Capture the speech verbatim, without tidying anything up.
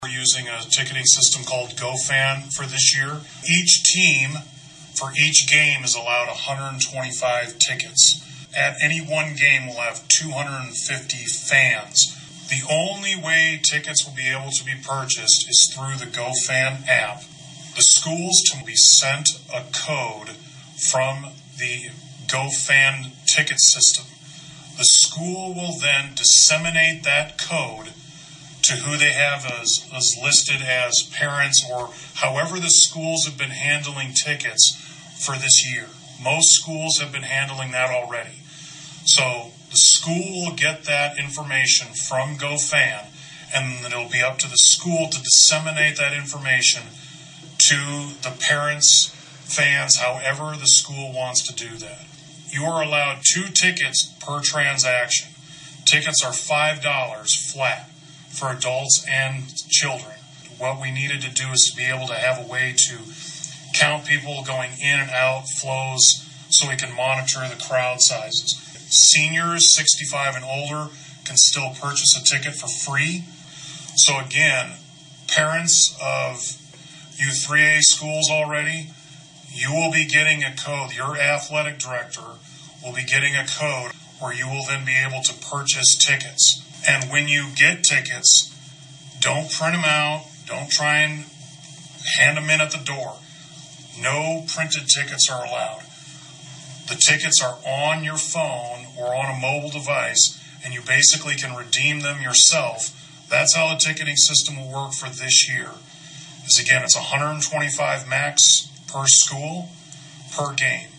We're using a ticketing system called GoFan for this year. Each team for each game is allowed one hundred twenty-five tickets. At any one game, we'll have two hundred fifty fans. The only way tickets will be able to be purchased is through the GoFan app. The schools will be sent a code from the GoFan ticket system. The school will then disseminate that code to who they have as, as listed as parents, or however the schools have been handling tickets for this year. Most schools have been handling that already. So the school will get that information from GoFan, and then it'll be up to the school to disseminate that information to the parents, fans, however the school wants to do that. You are allowed two tickets per transaction. Tickets are five dollars flat for adults and children. What we needed to do is to be able to have a way to count people going in and out, flows, so we can monitor the crowd sizes. Seniors sixty-five and older can still purchase a ticket for free. So again, parents of U three A schools already, you will be getting a code. Your athletic director will be getting a code where you will then be able to purchase tickets. And when you get tickets, don't print them out. Don't try and hand them in at the door. No printed tickets are allowed. The tickets are on your phone or on a mobile device, and you basically can redeem them yourself. That's how the ticketing system will work for this year. Is again, it's one hundred twenty-five max per school, per game.